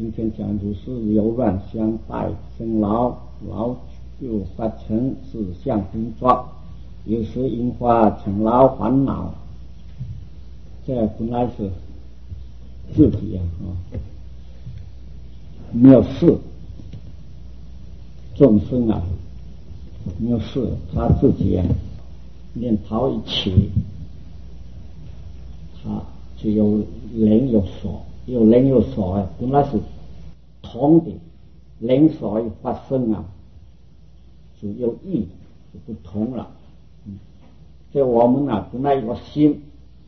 今天讲如是由乱相待生老，老就发成四相工作，有时引发成老烦恼。这本来是自己没有事，众生没有事，他自己念头一起，他就有灵有所，有灵有所本来是同的，灵所一发生就有意就不同了。在我们本来有心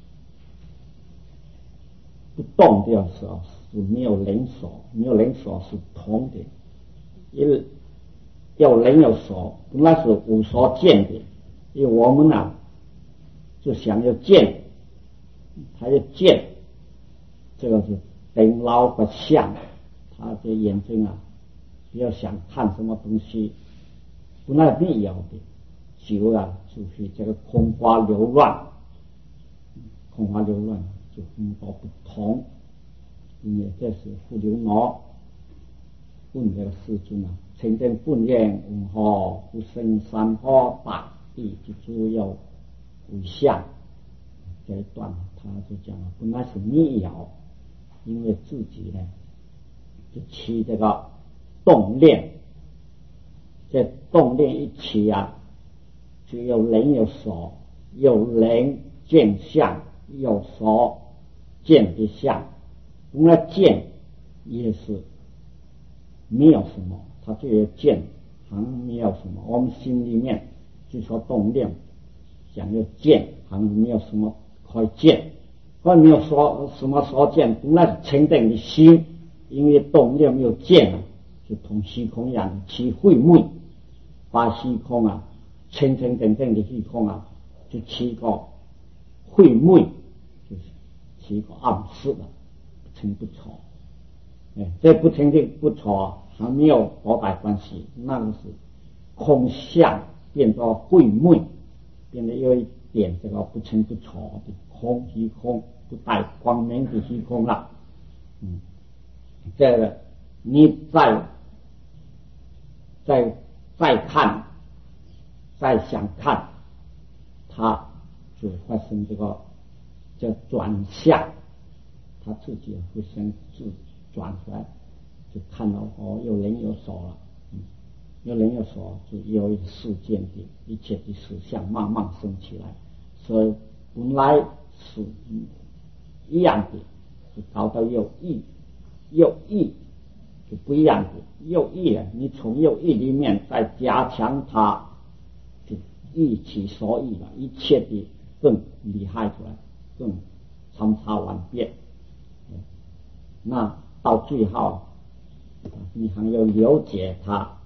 不动的时候是没有灵所，没有灵所是同的，因为有灵有所，本来是无所见的，因为我们就想要见，他要见，这个是等老和相，他的眼睛不要想看什么东西，本来必要的，久就是这个空花流乱，空花流乱就很多不同。因为这是富流罗问这个世尊清净本愿为何不生三颗大地之诸有为相，这一段他就讲本来是密摇，因为自己就起这个动念，这动念一起就有灵有所，有灵见相，有所见的相。本来见也是没有什么，他就有见，好像没有什么。我们心里面就说动念想要见，好像没有什么可以见，或没有说什么所见，本来是清净的心，因为动念没有见就同虚空一样起慧昧，把虚空清清净净的虚空就起个慧昧，就是起个暗示了，不清不楚。这不清净不楚还没有多大关系，那个是空相变作慧昧，变得有一点这个不清不楚的空，虚空不带光明的虚空了。这个你再看，再想看，它就发生这个叫转向，他自己会生自转出来，就看到有灵有所了。有灵有所就有一个世间的一切的实相慢慢生起来，所以本来是一样的，就搞到有意就不一样的。有意你从有意里面再加强它，就意其所意了，一切的更厉害出来，更参差万变。那到最后你还要了解它。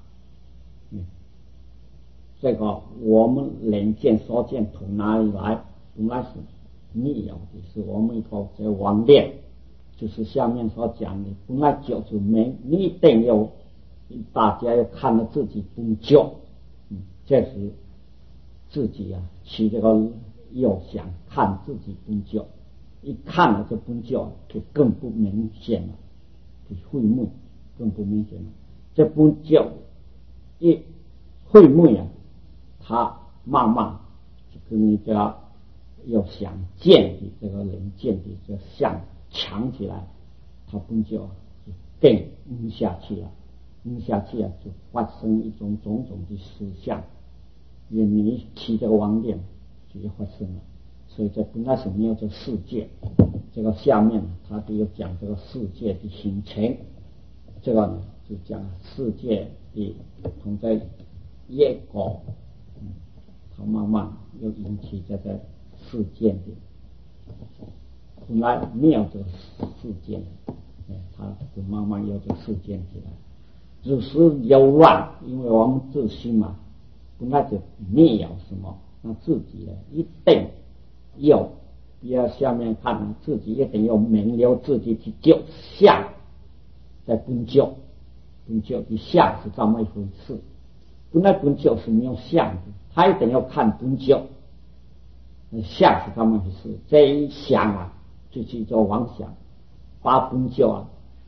这个我们人见所见从哪里来？本来是密有的，是我们一个这妄念，就是下面所讲的，本来就是没，你一定要大家要看到自己不觉，这是自己起这个要想看自己不觉，一看了就不觉，就更不明显了，就慧昧更不明显了。这不觉一慧昧他慢慢就跟你这个要想见的这个人见的这个相强起来，他不就更下去了，下去就发生一种种种的实相，因为你起这个妄念就发生了。所以这本来是没有这个世界，这个下面他就有讲这个世界的形成，这个呢就讲世界的同在业果，它慢慢又引起这个世界的，本来没有这个世界，它就慢慢有这个世界起来。只是有乱，因为我们自心本来就没有什么，那自己一定要不要下面看，自己一定要明了自己去就相，在本就的相是这么一回事。本来本就是没有相的，他一定要看本就，相是这么回事。这一想就去做妄想，把本就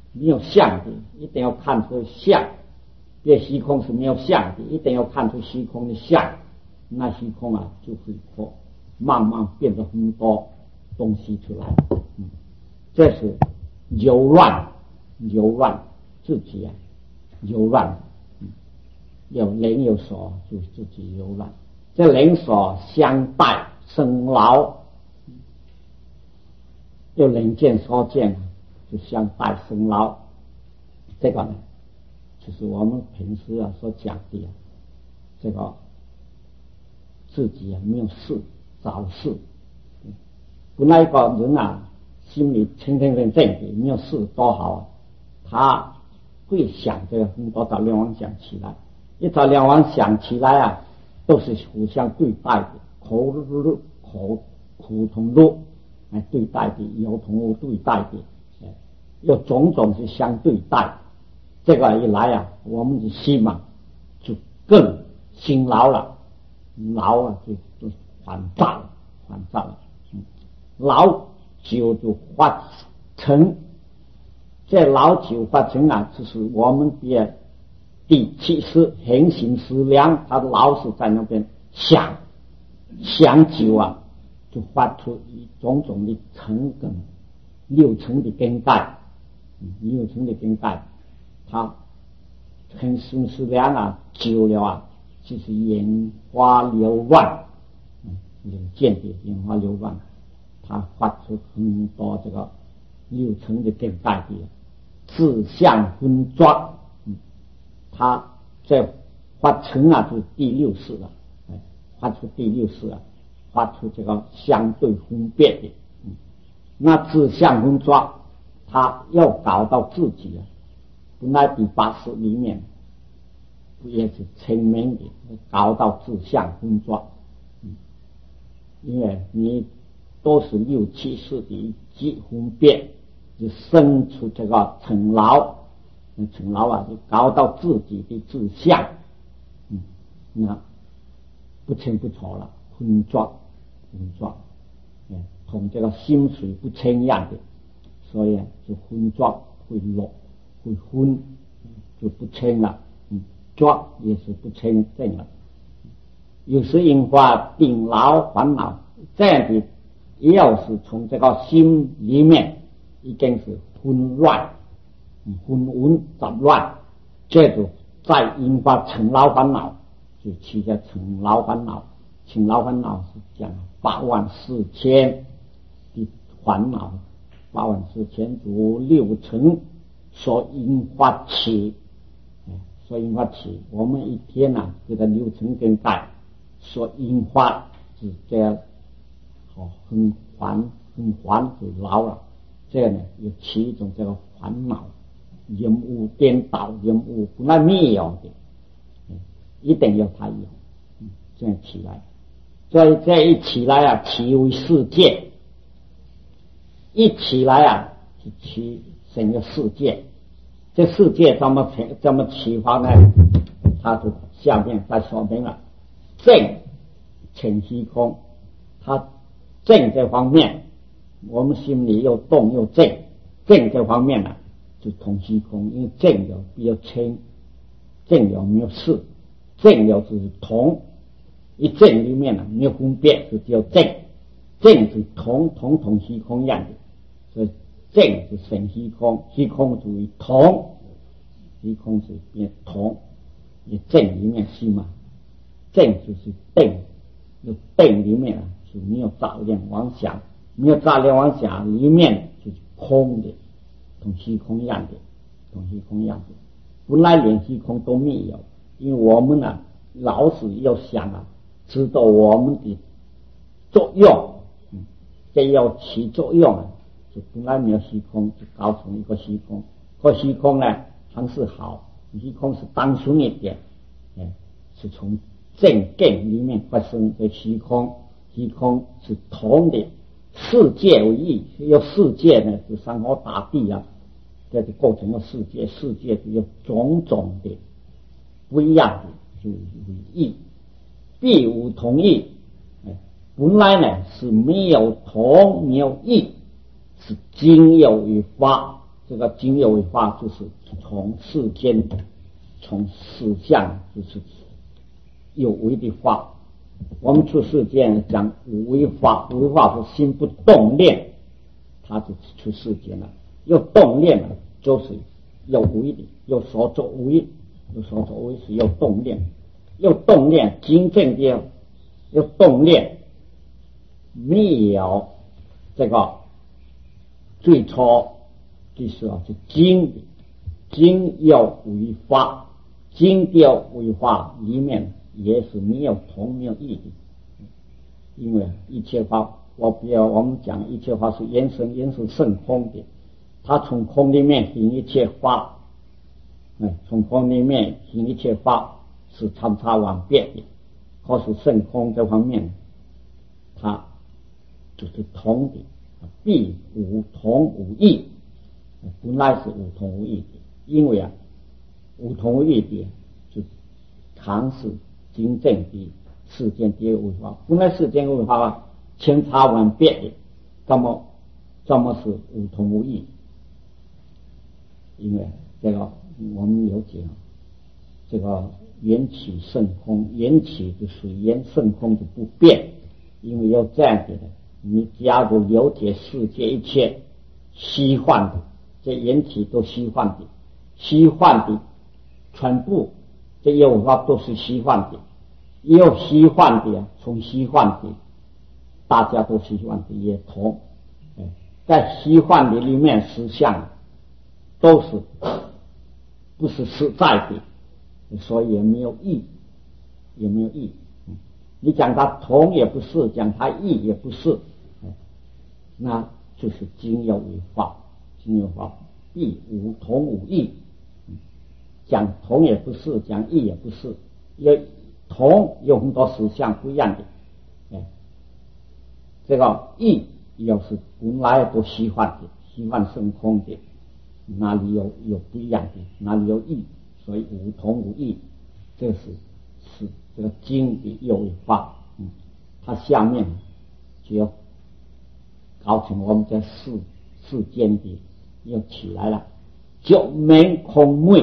没有相的，一定要看出相。别虚空是没有相的，一定要看出虚空的相，那虚空啊就会慢慢变得很多东西出来。这是柔软自己啊，柔软。有灵有所，就自己柔软。这灵所相待生老，有灵见所见，就相待生老。这个呢，就是我们平时啊所讲的这个自己啊没有事找事。本来一个人啊心里清清正正的，没有事多好啊，他会想这个很多杂念妄想起来。一杂念妄想起来啊，都是互相对待的，苦同乐来对待的，有同无对待的，有种种是相对待。这个一来啊，我们的心嘛就更辛劳了，劳啊就烦躁了，劳久就发成，这劳久发成啊，就是我们的第七识恒行识量，它的劳是在那边想久啊，就发出种种的成根六层的根带，它恒行识量啊久了啊，就是眼花缭乱，见的眼花缭乱，它发出很多这个六层的根带的自相分抓。他在发成啊，就是第六识了，发出第六识啊，发出这个相对分别的，那自相分抓，他要搞到自己啊，本来第八识里面也是成名的，搞到自相分抓，因为你都是六七识的一级分别，就生出这个成劳啊，就搞到自己的自相，那不清不楚了，混浊，同这个心水不清一样的，所以就混浊会落，会昏，就不清了，浊也是不清正了。有时引发病老烦恼，这样的也要是从这个心里面已经是混乱。混淆杂乱，这就再引发成劳烦恼，就起在成劳烦恼。成劳烦恼是讲84000的烦恼，84000如六层所引发起，我们一天啊，这个六层根带所引发是这样，很烦就劳了。这样呢，有7种这个烦恼。任务颠倒，任务本来没有的，一定要它有，这样起来。所以这一起来啊，起为世界，一起来啊，就起成个世界。这世界怎么起发呢？它就下面再说明了，正成虚空，它正这方面，我们心里又动又正这方面呢，就同虚空，因为正有比较清，正有没有事，正有就是同，一正里面呢没有分别，就只有正是同虚空一样的，所以正是成虚空，虚空属于同，虚空是变同，也正里面是嘛，正就是定，有定里面就没有杂念妄想，没有杂念妄想里面就是空的。同虚空一样的，本来连虚空都没有，因为我们啊老是要想啊，知道我们的作用，这要起作用啊，就本来没有虚空，就搞成一个虚空。个虚空呢还是好，虚空是单纯一点，是从正根里面发生的虚空是同的。世界为义，有世界呢，就山河大地啊，这就构成了世界就有种种的不一样的，就为义，必无同义。本来呢是没有同没有异，是经有与法， 这个经有为法，就是从世间，从实相，就是有为的法。我们出世间讲无为法，无为法是心不动念，它就出世间了。有动念了，就是有为的，有所作为，有所作为是有动念，有动念真正的有动念，没有这个最初就是经有为法，经有为法里面也是没有同没有异的，因为一切法，我们讲一切法是缘生胜空的，它从空里面行一切法，从空里面行一切法是参差万变的，可是胜空这方面，它就是同的，必无同无异，本来是无同无异的，因为无同无异的就常是真正的世间的为法，本来世间为法千差万变的，怎么是无同无异？因为这个我们了解这个缘起胜空，缘起就是缘胜空就不变，因为有这样的，你假如了解世界一切虚幻的，这缘起都虚幻的，虚幻的全部这有法都是虚幻的，有虚幻的从虚幻的，大家都虚幻的也同，在虚幻的里面实相都是不是实在的，所以也没有义，也没有义。你讲它同也不是，讲它异也不是，那就是经有为法，经有法必无同无异。讲同也不是，讲异也不是，有同有很多实相不一样的，这个异要是本来都虚幻的，虚幻生空的，哪里有不一样的，哪里有异，所以无同无异，这是这个经的有为法。它下面就要搞成我们在世间的又起来了，觉明空昧，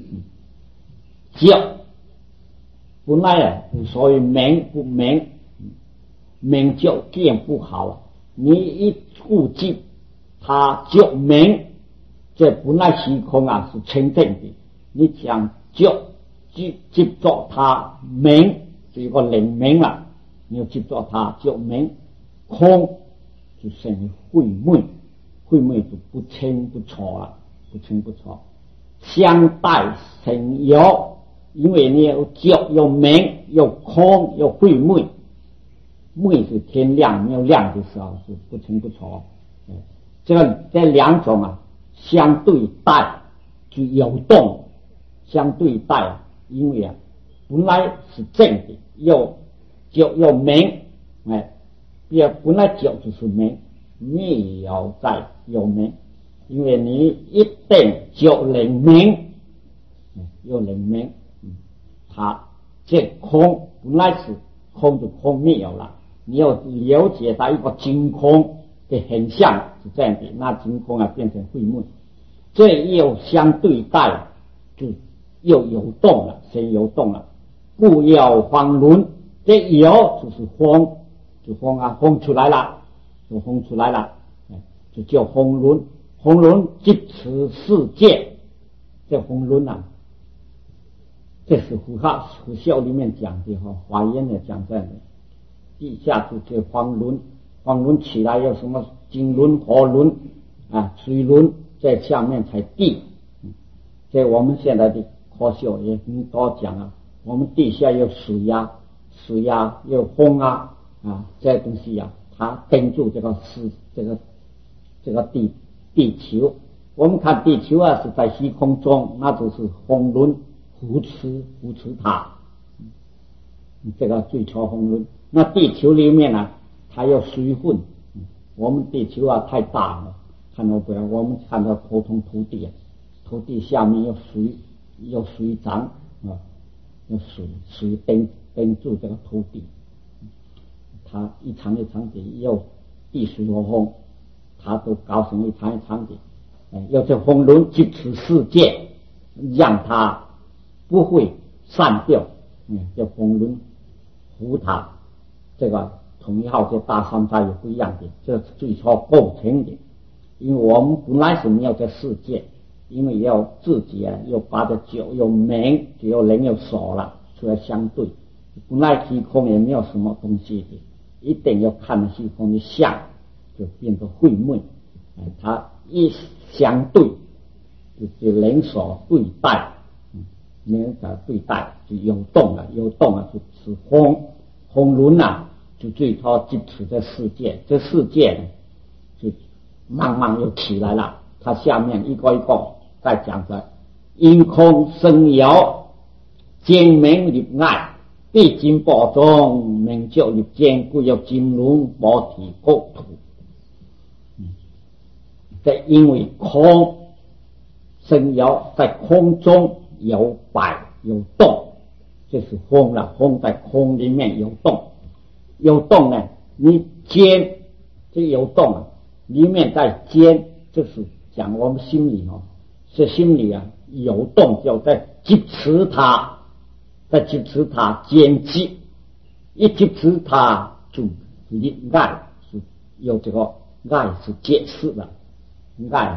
觉本来所以明不明，明就见不好，你一顾及它觉明，这本来虚空是清净的，你想觉接着它明，就有个灵明了，你要接着它觉明，空就成为晦昧，晦昧就不清不楚了，不清不楚，相待成有，因为你有觉有明有空有晦昧，昧是天亮，没有亮的时候是不清不楚，这两种相对待就有动，相对待因为本来是正的，有明，也本来觉就是明，没有在有明，因为你一定觉灵明，有灵明，它这空本来是空就空没有了，你要了解到一个真空的现象是这样的，那真空变成晦昧，这又相对待就又有动了，先有动了，故有方轮，这有就是风，就风出来了，就风出来了，就叫风轮，风轮即此世界，这风轮这是佛教里面讲的华严的讲这样的，地下就叫方轮，方轮起来有什么金轮、火轮水轮，在下面才地，在我们现在的科学也很多讲我们地下有水有风这些东西它跟住这个地球，我们看地球是在虚空中，那就是风轮扶持它，这个最初风轮。那地球里面它有水分，我们地球太大了，看到不了，我们看到普通土地，土地下面有水涨有水盯住这个土地，它一场一场的有地水火风，它都搞成一场一场的， 要这风轮即持世界，让它不会散掉，叫风轮护它。这个同一号这大三叉也不一样的，这是最初构成的。因为我们本来是没有这世界，因为要自己要把这九有明，只有人有手了，出来相对。本来虚空也没有什么东西的，一定要看虚空的相，就变得晦昧。它一相对，就人所对待，人的对待就有动了，有动了就是风轮啊，就最初即处在世界，这世界呢就慢慢又起来了。它下面一个一个在讲着因空生有，见明立爱，必经波中，明照立见，故有金轮波体国土。在因为空生有，在空中有摆有动，这是风了。风在空里面有动，有动呢，你尖这有动啊，里面在尖，这是讲我们心里这心里有动，就在击持它，在击持它坚击，一击持它就立爱，是有这个爱是解释的。爱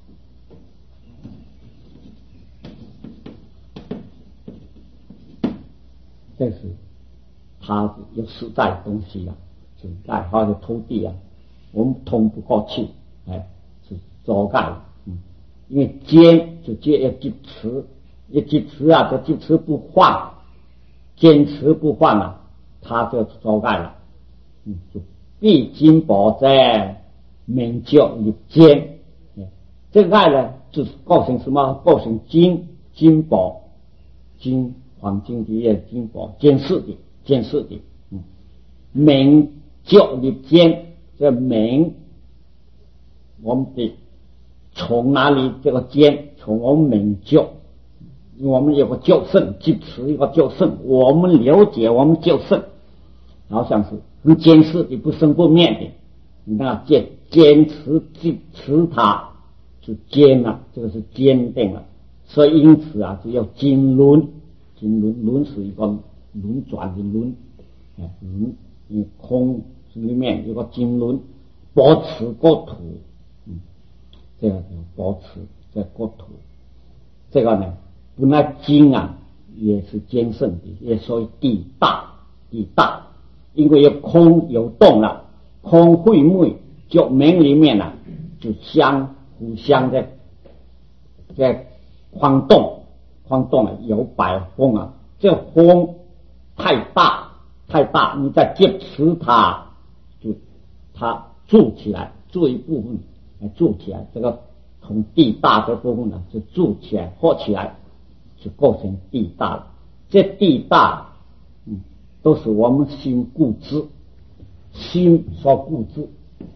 这是它有实在的东西就爱或者土地我们通不过去，是阻碍。因为坚就要击持，一击持这击持不放，坚持不放它就阻碍了。就必经宝在明照立坚。这个爱呢，就是构成什么？构成金宝，金黄金的也金宝，监视的，明照立坚，这明我们的从哪里这个坚？从我们明照，因为我们有个救圣，即持一个救圣，我们了解我们救圣，好像是很监视的，不生不灭的。你看坚持即持它。是坚这个是坚定了，所以因此就要金轮，轮是一个轮转的轮，轮因为空里面有个金轮，保持国土，这个叫保持在国土。这个呢，本来金也是坚胜的，也属于地大，因为有空有动了，空晦昧，就明里面就互相在晃动有摆风这风太大，你再接持它，就它筑起来，筑一部分筑起来，这个从地大这部分就筑起来，合起来就构成地大了。这地大都是我们心固执，心所固执。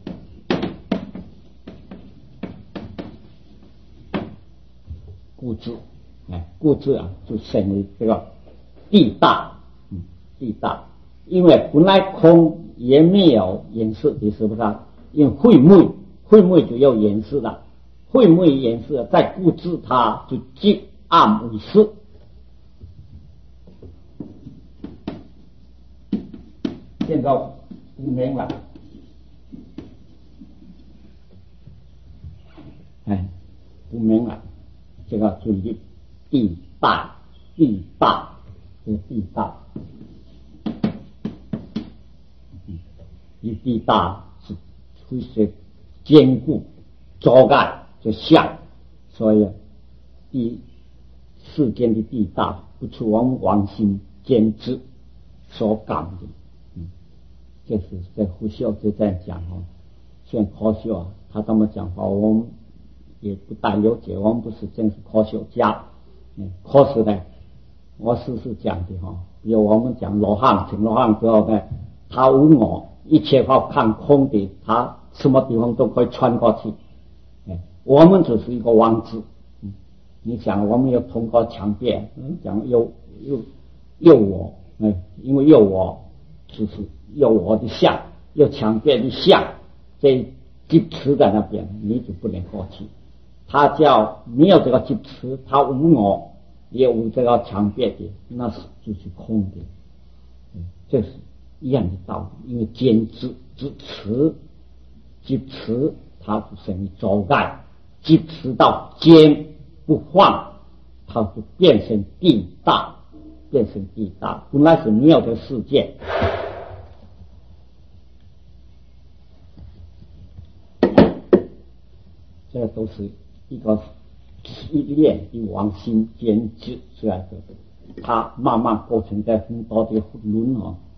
固执就成为这个地大，因为本来空也没有颜色的，是不是因为晦昧就要颜色了，晦昧颜色再固执它，就即暗为色。现在不明了，不明了。这个注意地大，这个地大，地大是会是坚固阻碍就像，所以世间的地大不出我们王心坚持所感的。这是在胡秀就这样讲虽然科学他这么讲话我们也不大了解，我们不是真是科学家。科学呢，我是讲的比如我们讲罗汉之后呢，他无我，一切靠看空的，他什么地方都可以穿过去。我们只是一个王子。你想我们要通过墙壁，讲有我，因为有我就是有我的像，有墙壁的像，这支持在那边，你就不能过去。 它叫没有这个执持，它无我，也无这个强别的，那是就是空的。这是一样的道理，因为坚执持，执持它是生于阻碍，执持到坚不放，它就变成地大，变成地大，本来是没有的世界。这个都是一个提炼的往心坚持出来的，它慢慢构成在很多的轮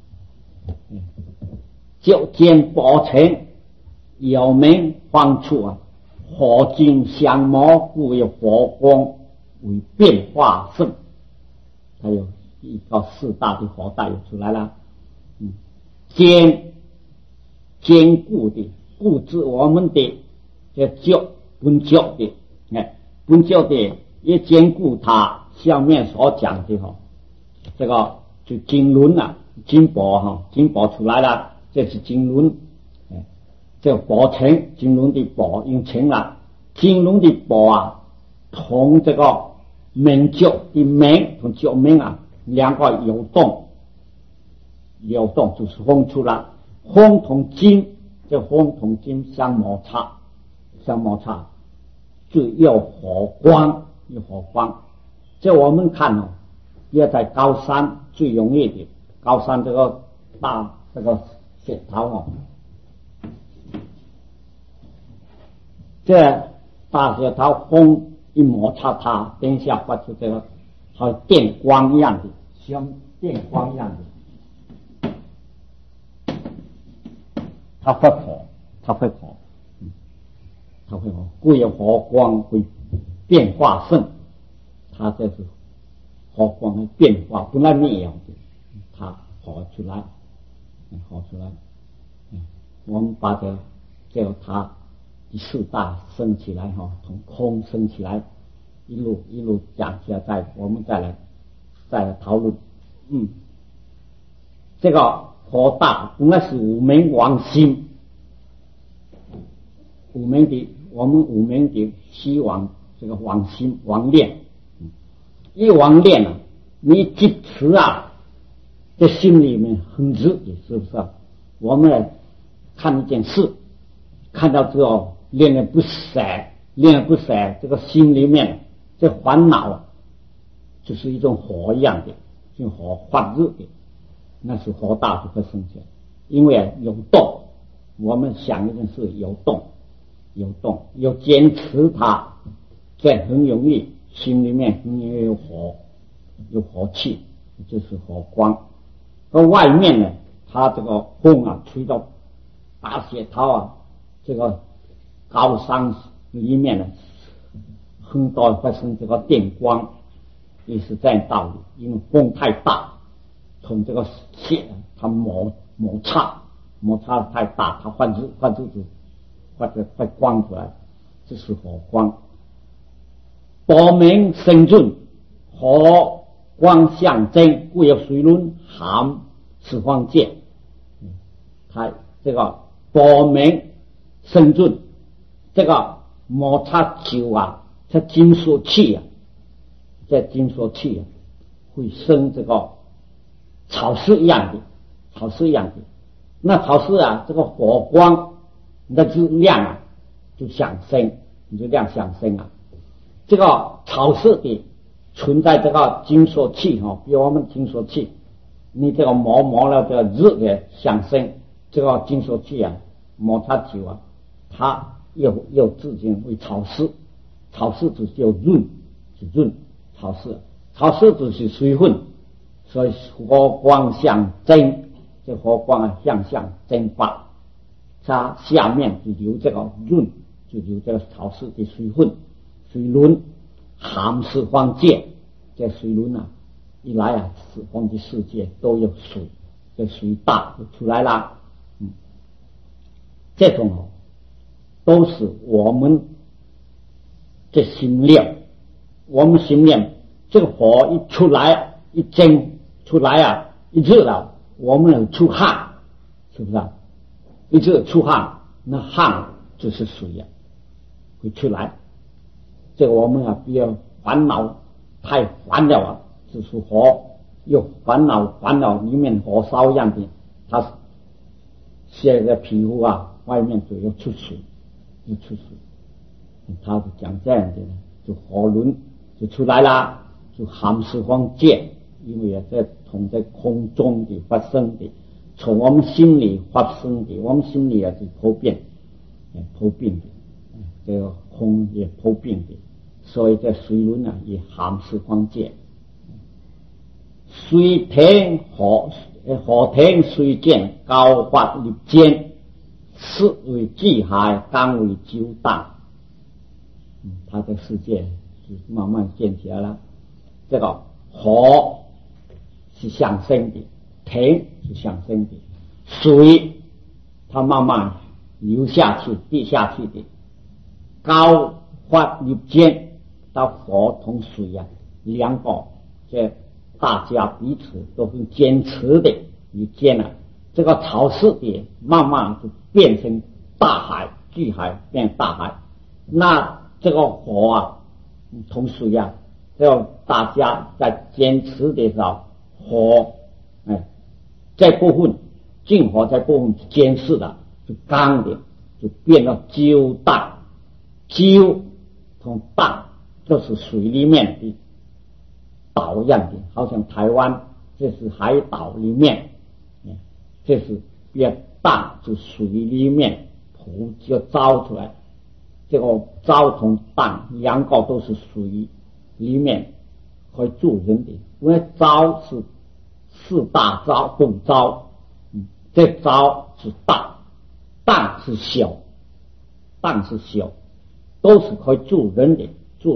就见保成有名方处啊，火金相磨，故有火光为变化盛。它有一个四大的火大有出来了，坚固的固执我们的这教本教的，本教的也坚固它下面所讲的这个就经轮啊，经宝经宝出来了，这是经轮，这个宝成经轮的宝用成了，经轮的宝啊，同这个明教的明同教明啊，两个有动就是风出来，风同金，这风同金相摩擦，就有火光，这我们看要在高山最容易的，高山这个大这个石头这大石头风一摩擦它，等一下发出这个好像电光一样的，像电光一样的，它会火，故有火光会变化盛，它这是火光的变化，本来没有的，它火出来，我们把这它第四大升起来从空升起来，一路讲起来，我们再来讨论。这个火大本来是五明王心，我们五明的希望这个王心王念，一王念啊，你执持啊，在心里面很直的，是不是啊？我们看一件事，看到之后恋而不舍，这个心里面这烦恼就是一种火一样的，用火发热的，那是火大就会生起来。因为有动，我们想一件事有动，有坚持它，这很容易，心里面很容易有火气，就是火光。而外面呢，它这个风啊吹到大石头啊，这个高山里面呢，很多发生这个电光，也是这样道理。因为风太大，从这个线它摩擦太大，它发光出来，这是火光。宝明生准，火光相争，故有水轮含四方界。它这个宝明生准，这个摩擦久啊，这金属气啊，会生这个草丝一样的。那草丝啊，这个火光，那就亮啊，就想生，啊。这个草丝的存在这个金属气比我们金属气，你这个磨了这个热的想生，这个金属气啊，摩擦久啊，它又自己为草丝只叫润，草丝只是水分，所以火光相争，这火光啊向蒸发，它下面就留这个润，就留这个草丝的水分，水轮含四方界，这水轮啊一来啊，四方的世界都有水，这水大就出来了。这种都是我们的心量，我们心念这个火一出来，一蒸出来啊，一热了，我们能出汗，是不是啊？一热出汗，那汗就是水啊，会出来。 这个我们啊，不要烦恼太烦了啊，就是火有烦恼里面火烧一样的，它现在皮肤啊外面就要出水，他就讲这样的，就火轮就出来了，就含十方界，因为在同在空中的发生的，从我们心里发生的，我们心里啊是破病的，这个空也破病的，所以在水轮啊也含十方界。水天火天水见高发立间，湿为巨海，干为九大。它的世界就慢慢建起来了。这个火是上升的，天是上升的，水它慢慢流下去、滴下去的。高发立间，到火同水啊，两个这大家彼此都很坚持的立间啊，这个潮湿的慢慢就变成大海，巨海变大海。那这个火啊同水啊，只要大家在坚持的时候，火这部分净火这部分坚持的就刚的，就变到九大，九同大就是水里面的岛样的，好像台湾这是海岛里面，这是比较大，就水里面土就造出来。这个糟同淡两个都是水里面可以住人的，因为糟是四大糟共糟，这糟是大，淡是小，都是可以住人的。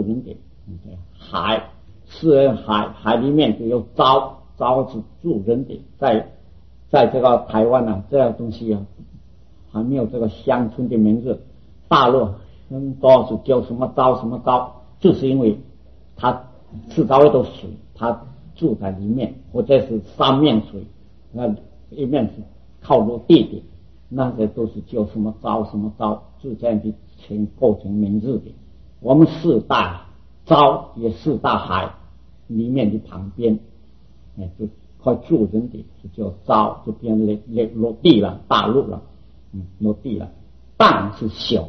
海是海里面就有糟是住人的，在这个台湾啊，这样东西啊还没有这个乡村的名字，大陆很多是叫什么糟，就是因为它四周围都水，它住在里面，或者是三面水，那一面是靠落地的，那些都是叫什么糟，就这样的构成名字的。我们四大糟也四大海里面的旁边，就快住人的就叫糟，就变落地了，大陆了，落地了。淡是小，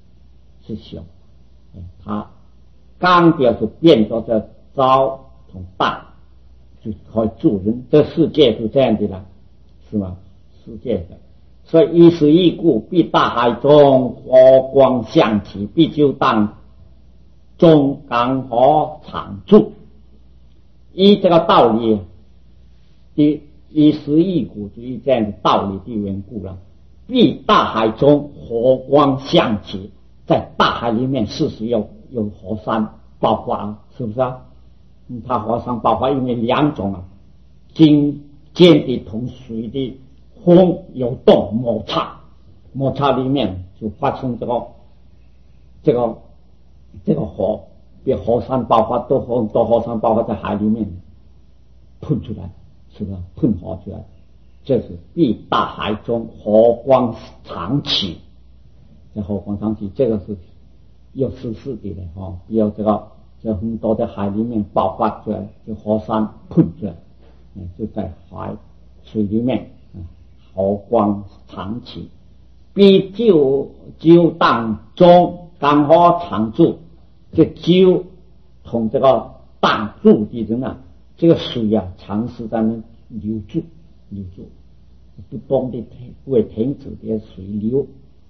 它刚掉就变作这糟同淡，就可以住人。这世界是这样的了，是吗？世界的，所以一时一故，必大海中火光相起，必就当中港火常住。依这个道理的一时一故，就以这样的道理的缘故了。必大海中火光相起，在大海里面事实有火山爆发，是不是啊？它火山爆发因为两种啊，间的同水的风有动摩擦里面就发生这个火，比火山爆发多火山爆发在海里面喷出来，是不是喷火出来？这是必大海中火光常起，这火光常起，这个是有实事的哈，比如这很多在海里面爆发出来，就火山喷出来，就在水里面，火光常起，必就当中港火常住。这就同这个当住的人啊，这个水啊长时在那流住，不动的不会停止的水流，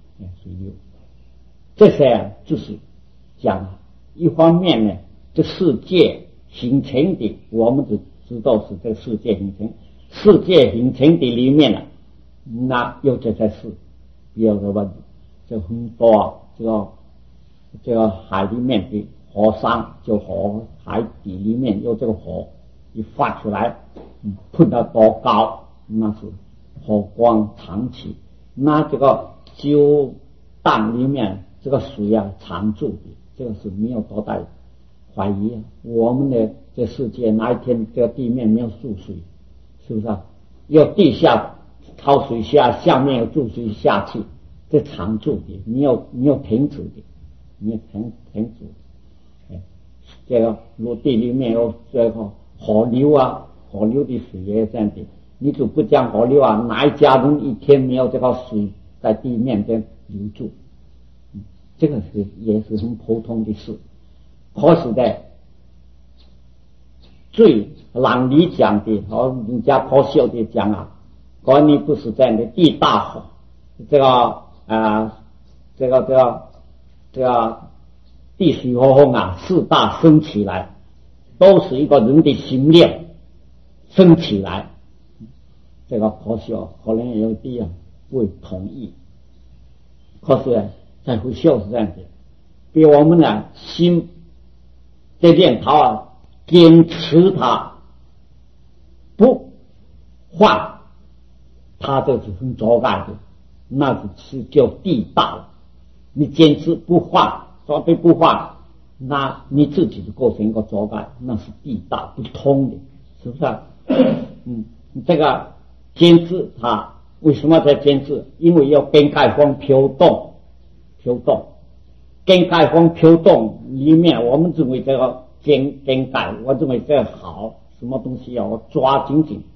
这些啊就是讲一方面呢，这世界形成的，我们只知道是这世界形成，世界形成的里面啊，那有这些事，比如说这很多啊，这个海里面的火山，就海底里面有这个火一发出来，喷到多高，那是火光常起。那这个九淡里面这个水啊常住的，这个是没有多大怀疑啊。我们的这世界哪一天这个地面没有注水，是不是啊？要地下靠水下面有注水下去，这常住的，没有停止的，没有停止。 这个陆地里面有这个河流啊，河流的水也这样的。你就不讲河流啊，哪一家人一天没有这个水在地面边流住？这个也是很普通的事。可是呢，最让你讲的和人家可笑的讲啊，关于不是这样的，地大火，这个地水火风啊，四大生起来，都是一个人的心念生起来。这个可笑，可能有的人不会同意。可是呢，在会笑是这样的，比如我们呢心这念头啊，坚持它不换，它就是很阻碍的，那是叫地大了。你坚持不换，绝对不换，那你自己就构成一个阻碍，那是地大不通的，是不是啊？这个坚持它为什么在坚持？因为要跟盖风飘动，跟盖风飘动里面，我们认为这个跟盖，我认为这个好，什么东西要抓紧紧，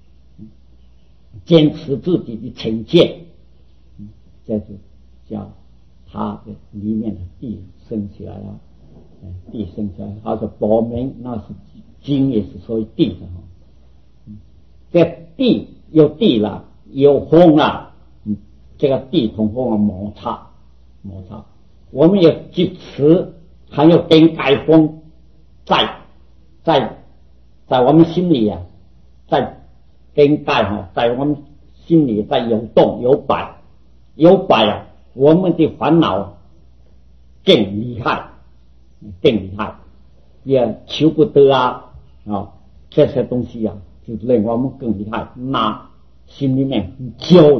坚持自己的成见，这是叫它的里面的地升起来了，地升起来，它是薄明，那是金，也是属于地的哈。这地有地了，有风了，这个地同风啊摩擦，我们有支持，还有跟盖风在我们心里啊，在跟盖哈，在我们心里在游动有摆啊，我们的烦恼更厉害，也求不得啊，这些东西啊，就令我们更厉害，那心里面很焦的。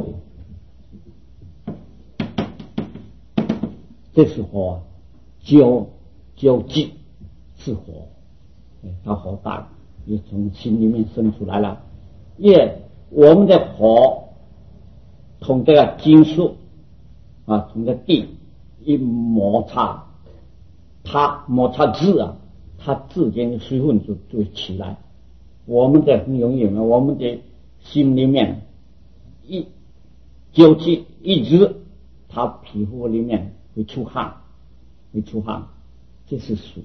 这是火，焦急是火，它火大也从心里面生出来了。我们的火同这个金属啊，同这地一摩擦，它摩擦质啊，它之间的水分就起来。我们的很容易，我们的心里面一焦急一热，它皮肤里面会出汗，这是水，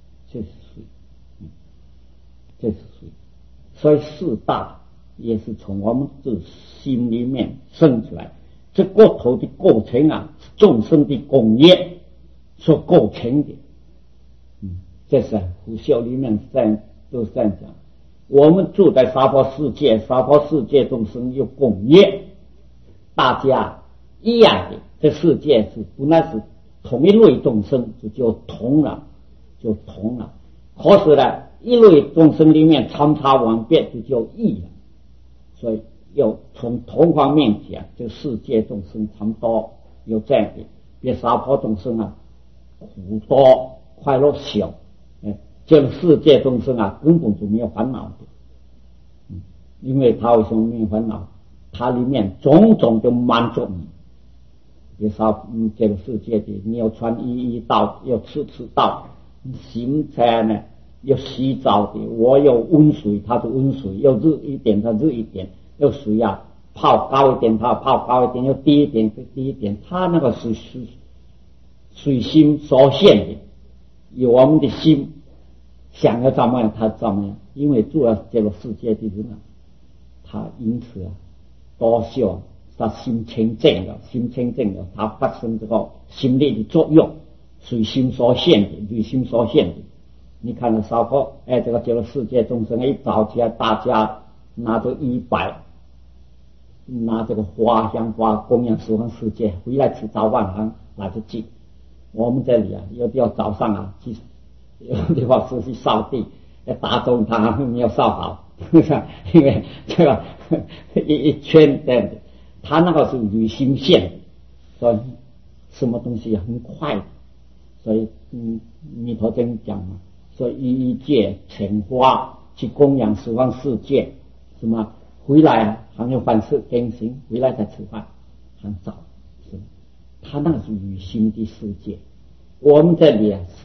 所以四大也是从我们自心里面生出来。这个头的构成啊，众生的工业所构成的。这是佛教里面都是这样讲。我们住在娑婆世界众生有共业，大家一样的，这世界是本来是同一类众生，就同了。可是呢，一类众生里面参差万别，就叫异了。所以要从同方面讲，这个世界众生差不多有这样的，别娑婆众生啊，苦多快乐小。这个世界众生啊，根本就没有烦恼的，因为他为什么没有烦恼？它里面种种的满足你。别说这个世界的，你要穿衣到，要吃到，行车呢要洗澡的，我要温水，它就温水；要热一点，它热一点；要水啊泡高一点，它泡高一点；要低一点，低一点。它那个是水心所限的，有我们的心。想要怎么样，他怎么样？因为住了这个世界的人啊，他因此啊，多少他心清净了，他发生这个心理的作用，随心所现的，随心所现的。你看了娑婆，这个世界众生一早起来，大家拿着衣摆，拿这个花香花供养十方世界，回来吃早饭还来得及。我们这里啊，有的要早上啊有的话是去扫地，打钟他还没有扫好，因为这个一圈这样的，他那个是旅行线，所以什么东西很快，所以弥陀经讲嘛，说一借钱花去供养十方世界，什么回来还有饭吃更新，回来再吃饭，很早，是他那个是旅行的世界，我们这里啊是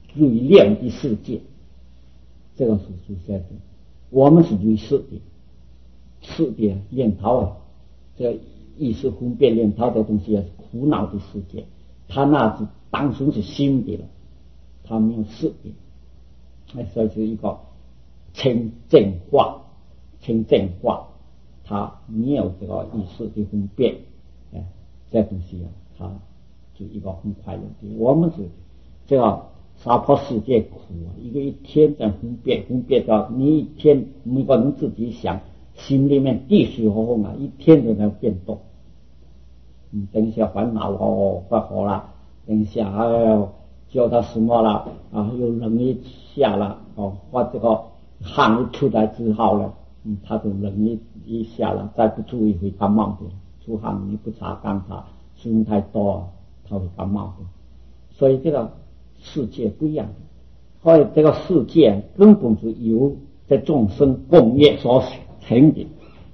最亮的世界，这个是出现的。我们是最色的，色的念头啊，这意识分辨念头的东西是苦恼的世界，他那是当初是心的了，他没有色的，所以是一个清净化，他没有这个意识的分辨，这东西啊，他就一个很快乐的。我们是这个娑婆世界苦啊，一天在分辨到你一天每个人自己想，心里面地水火风啊，一天都在变动。等一下烦恼发火了，等一下叫他什么了啊，又冷一下了发这个汗一出来之后了，他就冷一下了，再不注意会感冒的。出汗你不擦干它，水分太多它会感冒的。所以这个世界不一样的，所以这个世界根本是由这众生共业所成的。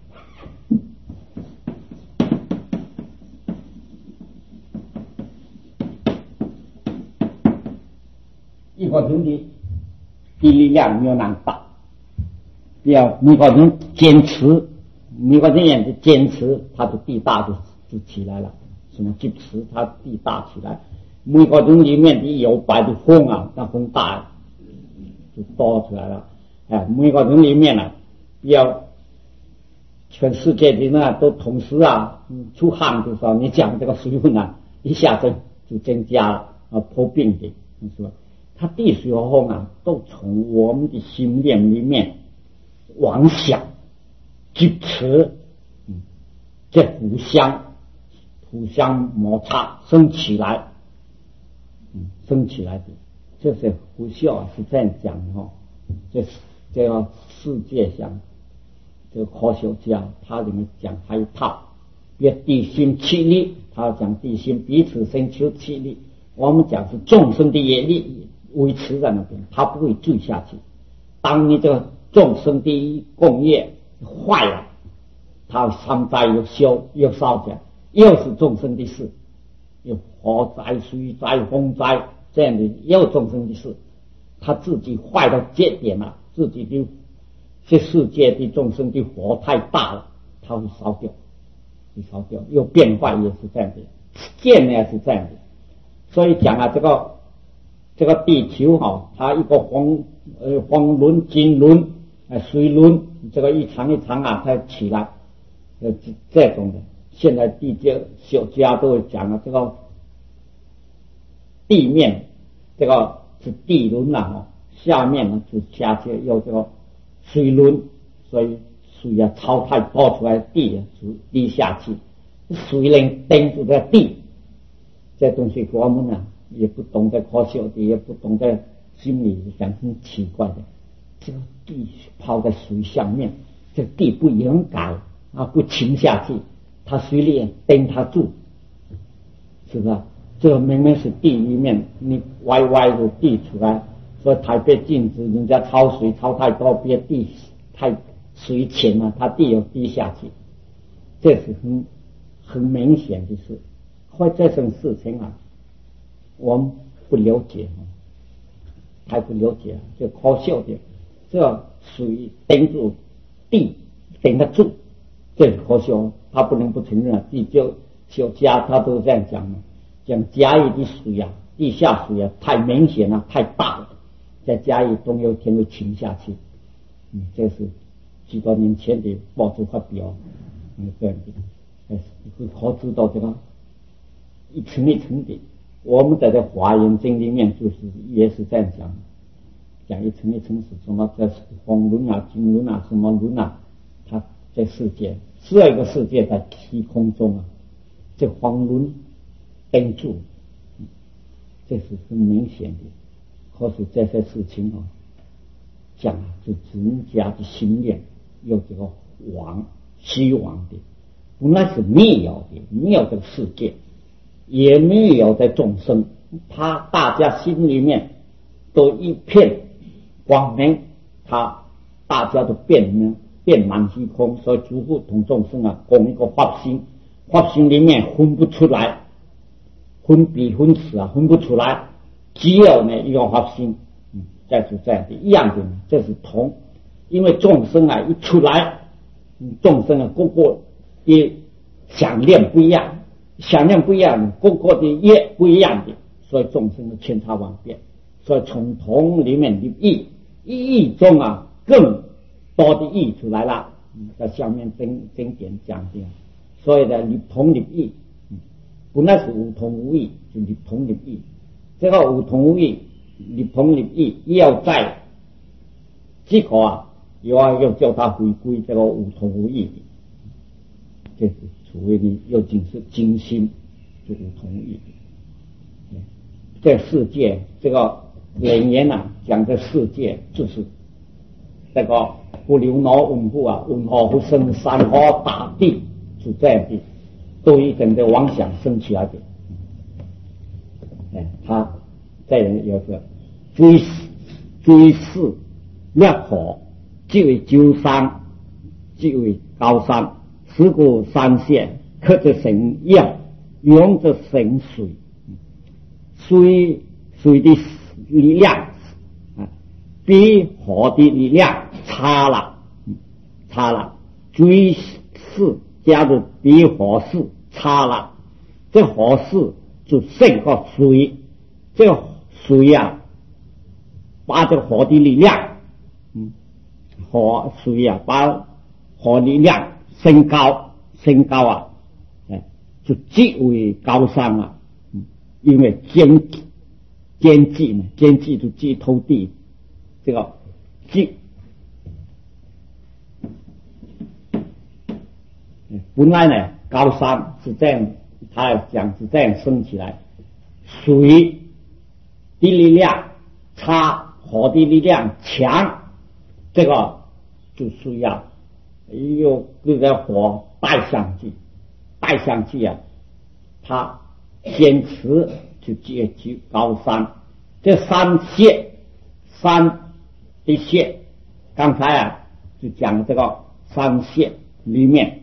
一个人的力量没有那么大，要每个人坚持，每个人也坚持，他的地大就起来了。什么坚持，他地大起来。每个人里面的有白的风啊，那风大就多出来了。每个人里面啊，要全世界的人啊都同时出汗的时候，你讲这个水分啊，一下子就增加了破病的，是吧？它地水火风啊，都从我们的心念里面妄想、执持，这互相摩擦生起来，的，这是胡笑是这样讲的这个世界上，这个科学家他里面讲还一套，别地心气力，他讲地心彼此生出气力，我们讲是众生的业力维持在那边，它不会坠下去。当你这个众生的共业坏了，它山灾又烧起来，又是众生的事，有火灾、水灾、风灾这样的，又众生的事，他自己坏到节点了，自己的这世界的众生的火太大了，它会烧掉，又变坏，也是这样的，见也是这样的。所以讲这个地球它一个风轮、金轮、水轮，这个一长一长它起来，这种的。现在地学家都会讲了，这个地面这个是地轮下面呢就下去有这个水轮，所以水超太多出来，地就滴下去，水能顶住这地，这东西我们也不懂得科学的，也不懂得心理，想很奇怪的。这个地泡在水下面，这地不勇敢不沉下去，它水里顶它住，是不是？这个明明是地里面，你歪的地出来，所以台北禁止人家超水超太多，别地太水浅了，它地又低下去，这是很明显的事。或这种事情我们不了解，还不了解，就科学的，这水顶住地顶得住，这是科学，他不能不承认。地学家他都这样讲的，讲嘉义的水地下水太明显了，太大了，在嘉义总有一天会沉下去。这是几多年前的报纸发表，这样的，可知道这个一层一层的。我们在这华严经里面就是也是这样讲一层一层是什么？这风轮金轮什么轮它在世界12个世界在虚空中这风轮顶住，这是很明显的。可是这些事情讲就人家的心念有这个虚妄的，本来是没有的，没有这个世界，也没有在众生，大家心里面都一片光明，大家都遍满虚空，所以诸佛同众生共一个法心里面分不出来，分彼分此分不出来， 只有呢一个发心，就是这样的一样的，这是同。因为众生啊一出来，众生啊个个的想念不一样，想念不一样，个个的业不一样的，所以众生的千差万别。所以从同里面的义，义中啊更多的义出来了。在下面经典讲的，所以呢立同立异，本来是无同无异，就立同立异。这个无同无异，立同立异，要在这个啊，要叫他回归这个无同无异的，这是除非你有精心，就无同无异的。这世界这个人言啊，讲这世界就是这个不流脑文护啊，文化不生山河大地，是这样的，都一种的妄想生起来的。他这人有个追事灭火，即为九山，即为高山，十古山线，刻着神样，用着神水，水的力量比火的力量差了，追事加入比火势差了，这火势就胜过水，这个水啊，把这个火的力量，水啊，把火力量升高啊，就极为高山啊，因为兼济就济偷地，这个济，本来呢高山是这样，他讲是这样升起来，水的力量差，火的力量强，这个就需要有这个火带上去啊，它坚持就接去高山。这山的穴，刚才啊就讲这个山穴里面，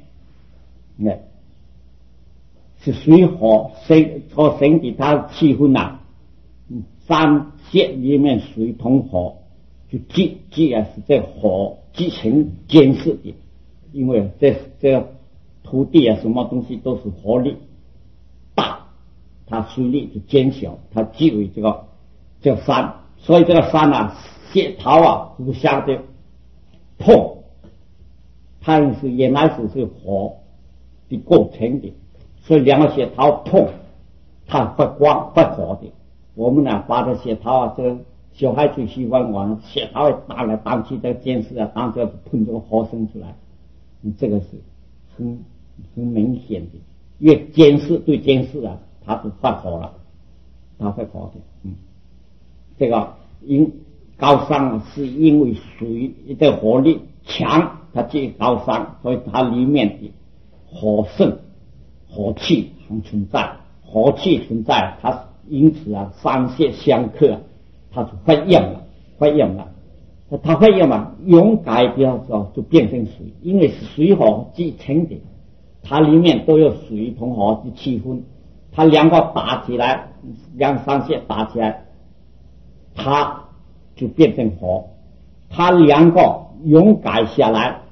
是水火和身体它气氛啊，山穴里面水同火，就既啊是这火继承坚实的，因为这个土地啊什么东西都是火力大，它水力就减小，它即为这个山，所以这个山啊穴头啊互相的碰，它是原来是火的构成的，所以两个穴头碰，它发光发火的。我们呢把这穴头啊，这个小孩最喜欢玩，穴头打来打去，这个电视啊，当这碰这个火生出来，这个是很明显的。越监视对监视啊，它是发火了，它发火的。这个高山啊，是因为水的火力强，它这高山，所以它里面的火盛、火气还存在，火气存在，它因此啊，山穴相克，它就发炎了。它发炎嘛，溶解掉之后就变成水，因为是水火继承的，它里面都有水同火的气氛，它两个打起来，两山穴打起来，它就变成火，它两个溶解下来，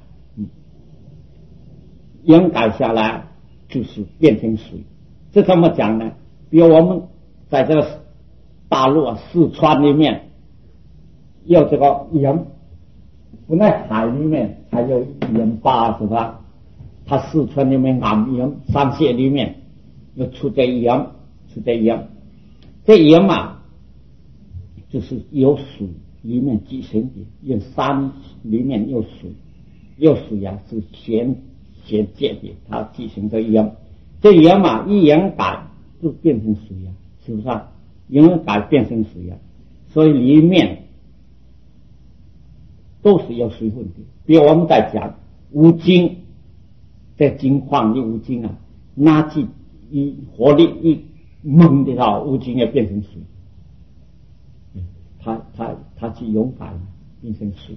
就是变成水。这怎么讲呢？比如我们在这个大陆啊，四川里面有这个盐，本来海里面还有盐巴是吧？它四川里面暗盐，山穴里面又出这盐，这盐嘛，就是有水里面寄生的，有山里面有水啊，是咸界的，它寄生的盐，这盐嘛一盐改就变成水啊，是不是啊？盐改变成水啊，所以里面都是有水分的。比如我们在讲五金，在金矿的五金啊，拿起一火力一猛的话，五金也变成水。它去勇敢变成水，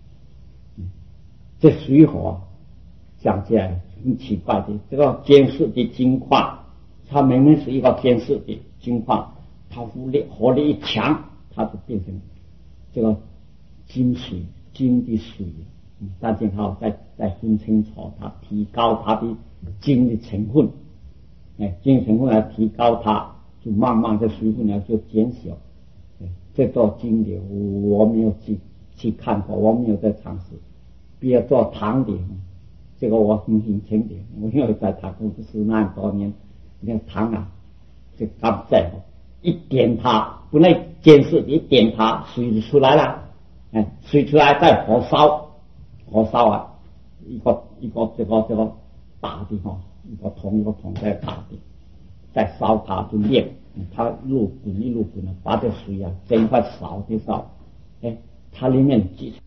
这水火讲起来很奇怪的。这个监视的金矿，它明明是一个监视的金矿， 它火力一强，它就变成这个金水，金的水。大家好，再分清楚，它提高它的金的成分，金成分来提高它，就慢慢的水分呢就减小。这做金的我没有去看过，我没有在尝试。比如做糖的，这个我很清的，我因为在塔公司那么多年，那糖啊，这刚在一点它，不能监视，一点它水就出来了，水出来再火烧啊，一个这个大的一个桶在大的，再烧它就炼，它一路滚的，把这水啊整块烧，它里面